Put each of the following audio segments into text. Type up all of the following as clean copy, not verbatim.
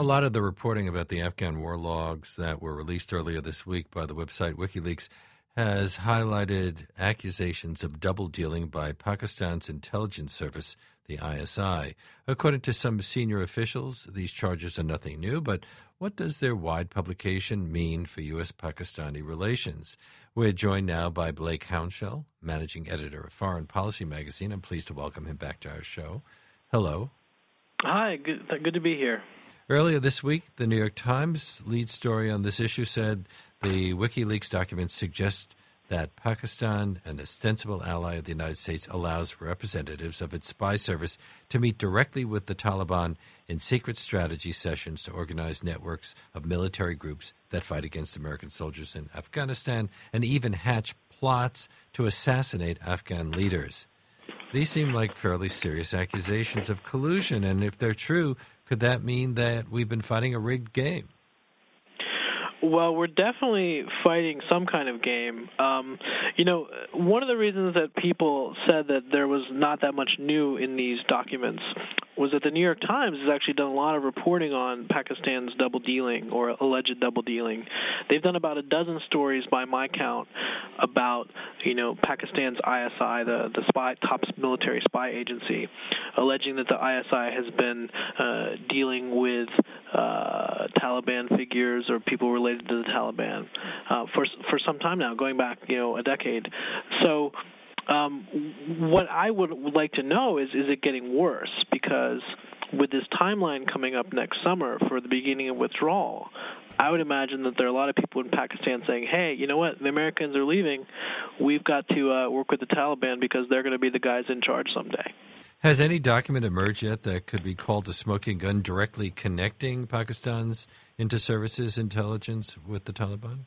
lot of the reporting about the Afghan war logs that were released earlier this week by the website WikiLeaks has highlighted accusations of double dealing by Pakistan's intelligence service, the ISI. According to some senior officials, these charges are nothing new, but what does their wide publication mean for U.S.-Pakistani relations? We're joined now by Blake Hounshell, managing editor of Foreign Policy magazine. I'm pleased to welcome him back to our show. Hello. Hi, good to be here. Earlier this week, the New York Times lead story on this issue said the WikiLeaks documents suggest that Pakistan, an ostensible ally of the United States, allows representatives of its spy service to meet directly with the Taliban in secret strategy sessions to organize networks of military groups that fight against American soldiers in Afghanistan and even hatch plots to assassinate Afghan leaders. These seem like fairly serious accusations of collusion, and if they're true, could that mean that we've been fighting a rigged game? Well, we're definitely fighting some kind of game. One of the reasons that people said that there was not that much new in these documents was that the New York Times has actually done a lot of reporting on Pakistan's double dealing or alleged double dealing. They've done about a dozen stories by my count about, Pakistan's ISI, the top military spy agency, alleging that the ISI has been dealing with Taliban figures or people related to the Taliban for some time now, going back, a decade. So what I would like to know is it getting worse? Because with this timeline coming up next summer for the beginning of withdrawal, I would imagine that there are a lot of people in Pakistan saying, hey, you know what, the Americans are leaving. We've got to work with the Taliban because they're going to be the guys in charge someday. Has any document emerged yet that could be called a smoking gun directly connecting Pakistan's inter-services intelligence with the Taliban?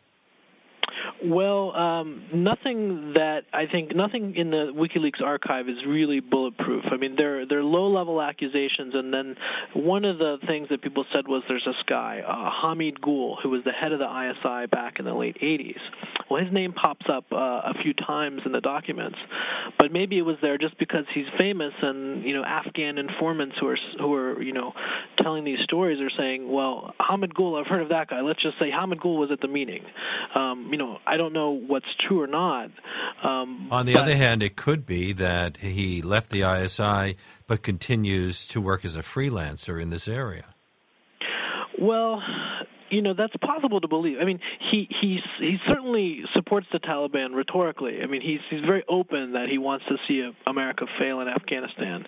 Well, nothing in the WikiLeaks archive is really bulletproof. I mean, they're low-level accusations, and then one of the things that people said was there's this guy, Hamid Gul, who was the head of the ISI back in the late 80s. Well, his name pops up a few times in the documents, but maybe it was there just because he's famous, and Afghan informants who are telling these stories are saying, well, Hamid Gul, I've heard of that guy. Let's just say Hamid Gul was at the meeting. I don't know what's true or not. On the other hand, it could be that he left the ISI but continues to work as a freelancer in this area. Well, that's possible to believe. I mean, he certainly supports the Taliban rhetorically. I mean, he's very open that he wants to see America fail in Afghanistan.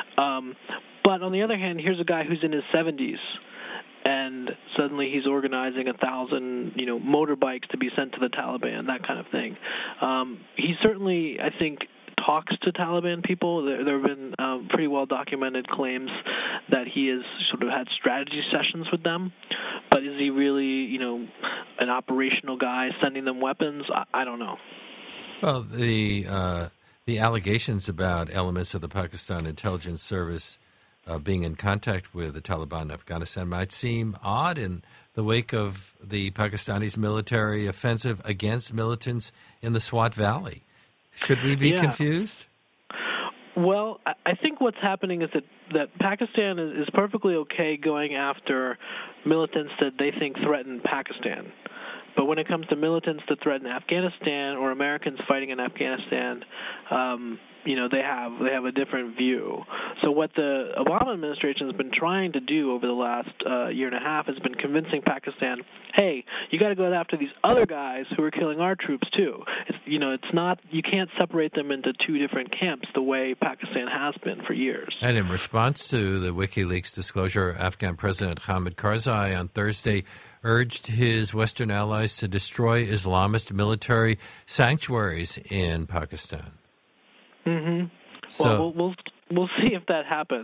But on the other hand, here's a guy who's in his 70s. And suddenly he's organizing 1,000, motorbikes to be sent to the Taliban, that kind of thing. He certainly, I think, talks to Taliban people. There have been pretty well-documented claims that he has sort of had strategy sessions with them. But is he really, an operational guy sending them weapons? I don't know. Well, the allegations about elements of the Pakistan intelligence service being in contact with the Taliban in Afghanistan might seem odd in the wake of the Pakistanis' military offensive against militants in the Swat Valley. Should we be confused? Well, I think what's happening is that Pakistan is perfectly okay going after militants that they think threaten Pakistan. But when it comes to militants that threaten Afghanistan or Americans fighting in Afghanistan, they have a different view. So what the Obama administration has been trying to do over the last year and a half has been convincing Pakistan, hey, you got to go after these other guys who are killing our troops too. It's not, you can't separate them into two different camps the way Pakistan has been for years. And in response to the WikiLeaks disclosure, Afghan President Hamid Karzai on Thursday urged his Western allies to destroy Islamist military sanctuaries in Pakistan. Mm-hmm. So, well, we'll see if that happens.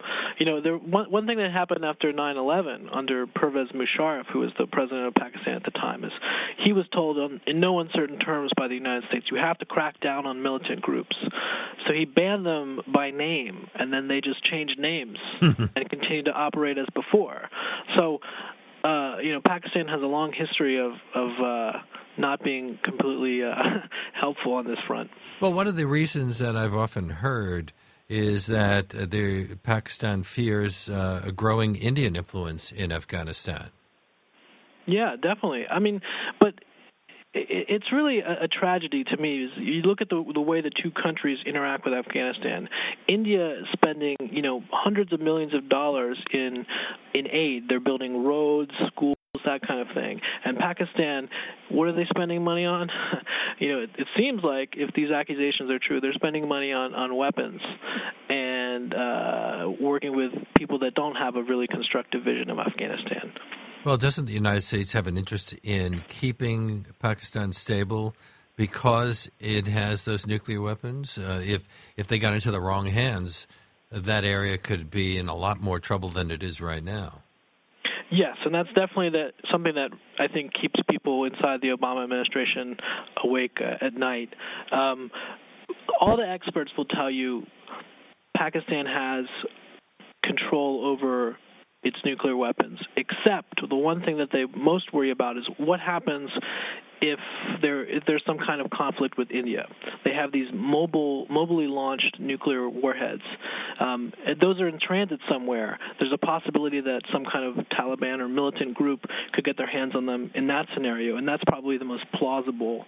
One thing that happened after 9/11 under Pervez Musharraf, who was the president of Pakistan at the time, is he was told in no uncertain terms by the United States, you have to crack down on militant groups. So he banned them by name, and then they just changed names and continued to operate as before. So, Pakistan has a long history of not being completely helpful on this front. Well, one of the reasons that I've often heard is that Pakistan fears a growing Indian influence in Afghanistan. Yeah, definitely. I mean, but it's really a tragedy to me. You look at the way the two countries interact with Afghanistan. India is spending, hundreds of millions of dollars in aid. They're building roads, schools, that kind of thing. And Pakistan, what are they spending money on? It seems like if these accusations are true, they're spending money on weapons and working with people that don't have a really constructive vision of Afghanistan. Well, doesn't the United States have an interest in keeping Pakistan stable because it has those nuclear weapons? If they got into the wrong hands, that area could be in a lot more trouble than it is right now. Yes, and that's definitely something that I think keeps people inside the Obama administration awake at night. All the experts will tell you Pakistan has control over its nuclear weapons, except the one thing that they most worry about is what happens if there's some kind of conflict with India. They have these mobily launched nuclear warheads. Those are in transit somewhere. There's a possibility that some kind of Taliban or militant group could get their hands on them in that scenario, and that's probably the most plausible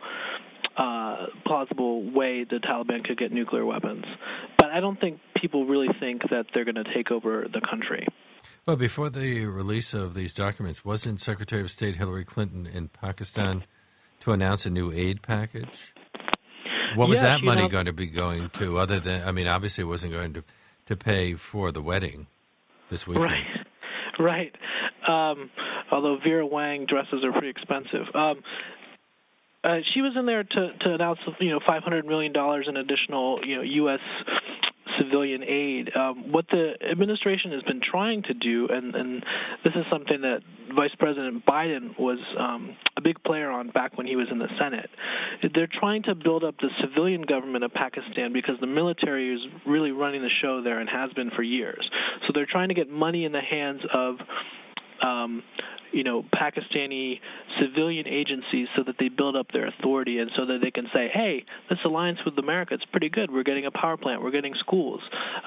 way the Taliban could get nuclear weapons. But I don't think people really think that they're going to take over the country. Well, before the release of these documents, wasn't Secretary of State Hillary Clinton in Pakistan to announce a new aid package? What was that money going to be going to, other than, obviously it wasn't going to pay for the wedding this weekend. Right. Although Vera Wang dresses are pretty expensive. She was in there to announce, $500 million in additional, U.S. civilian aid. What the administration has been trying to do, and this is something that Vice President Biden was a big player on back when he was in the Senate, they're trying to build up the civilian government of Pakistan because the military is really running the show there and has been for years. So they're trying to get money in the hands of Pakistani civilian agencies so that they build up their authority and so that they can say, hey, this alliance with America, it's pretty good. We're getting a power plant. We're getting schools.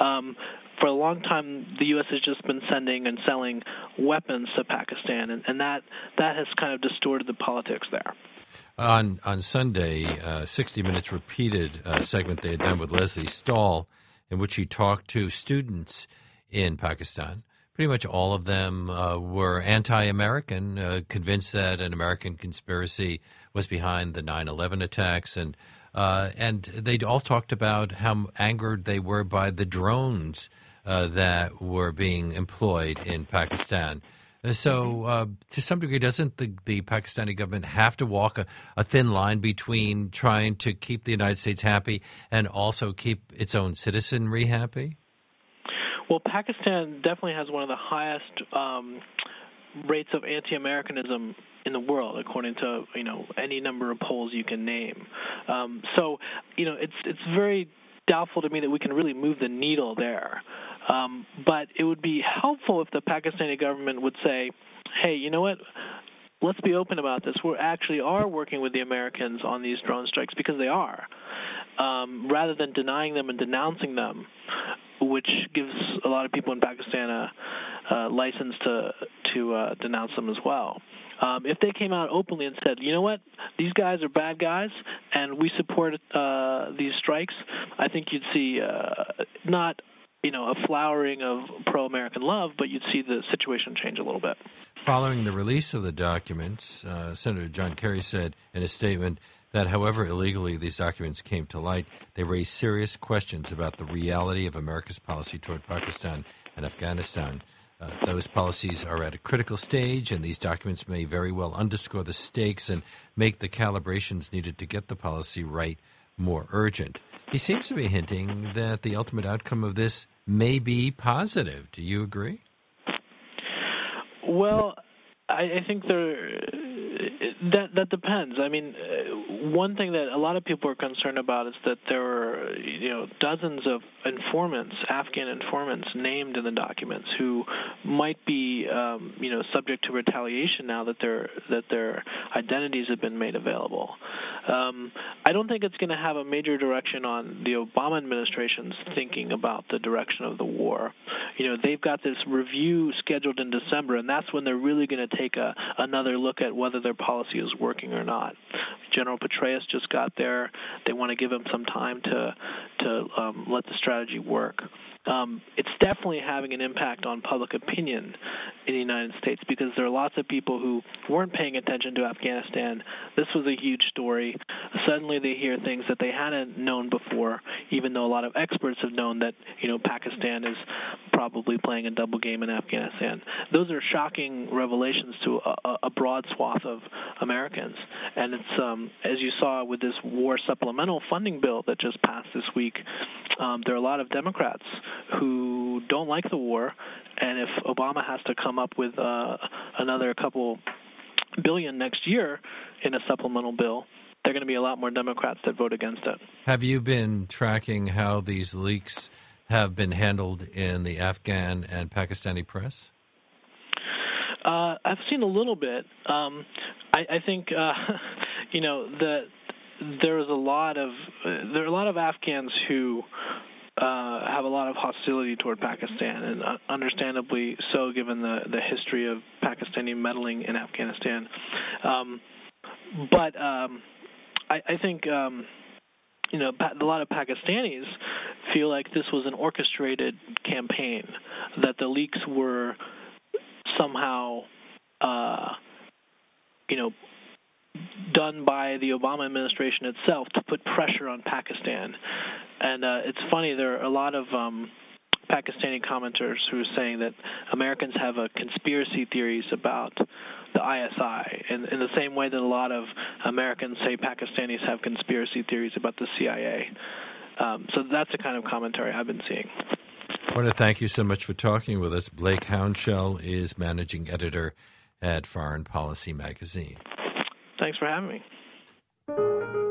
For a long time, the U.S. has just been sending and selling weapons to Pakistan, and that has kind of distorted the politics there. On Sunday, 60 Minutes repeated a segment they had done with Leslie Stahl in which he talked to students in Pakistan. Pretty much all of them were anti-American, convinced that an American conspiracy was behind the 9/11 attacks, and they all talked about how angered they were by the drones that were being employed in Pakistan. So, to some degree, doesn't the Pakistani government have to walk a thin line between trying to keep the United States happy and also keep its own citizenry happy? Well, Pakistan definitely has one of the highest rates of anti-Americanism in the world, according to any number of polls you can name. So it's very doubtful to me that we can really move the needle there. But it would be helpful if the Pakistani government would say, hey, you know what? Let's be open about this. We actually are working with the Americans on these drone strikes because they are, rather than denying them and denouncing them, which gives a lot of people in Pakistan a license to denounce them as well. If they came out openly and said, you know what, these guys are bad guys and we support these strikes, I think you'd see not a flowering of pro-American love, but you'd see the situation change a little bit. Following the release of the documents, Senator John Kerry said in a statement that however illegally these documents came to light, they raise serious questions about the reality of America's policy toward Pakistan and Afghanistan. Those policies are at a critical stage, and these documents may very well underscore the stakes and make the calibrations needed to get the policy right more urgent. He seems to be hinting that the ultimate outcome of this may be positive. Do you agree? Well, I think That depends. I mean, one thing that a lot of people are concerned about is that there were, dozens of informants, Afghan informants, named in the documents who might be, subject to retaliation now that their identities have been made available. I don't think it's going to have a major direction on the Obama administration's thinking about the direction of the war. They've got this review scheduled in December, and that's when they're really going to take another look at whether their policy is working or not. General Petraeus just got there. They want to give him some time to let the strategy work. It's definitely having an impact on public opinion in the United States because there are lots of people who weren't paying attention to Afghanistan. This was a huge story. Suddenly they hear things that they hadn't known before, even though a lot of experts have known that, Pakistan is probably playing a double game in Afghanistan. Those are shocking revelations to a broad swath of Americans. And it's, as you saw with this war supplemental funding bill that just passed this week, there are a lot of Democrats who don't like the war, and if Obama has to come up with another couple billion next year in a supplemental bill, there are going to be a lot more Democrats that vote against it. Have you been tracking how these leaks have been handled in the Afghan and Pakistani press? I've seen a little bit. I think that there are a lot of Afghans who have a lot of hostility toward Pakistan, and understandably so, given the history of Pakistani meddling in Afghanistan. But I think a lot of Pakistanis feel like this was an orchestrated campaign, that the leaks were somehow done by the Obama administration itself to put pressure on Pakistan. And it's funny, there are a lot of Pakistani commenters who are saying that Americans have conspiracy theories about the ISI, in the same way that a lot of Americans say Pakistanis have conspiracy theories about the CIA. So that's the kind of commentary I've been seeing. I want to thank you so much for talking with us. Blake Hounshell is managing editor at Foreign Policy Magazine. Thanks for having me.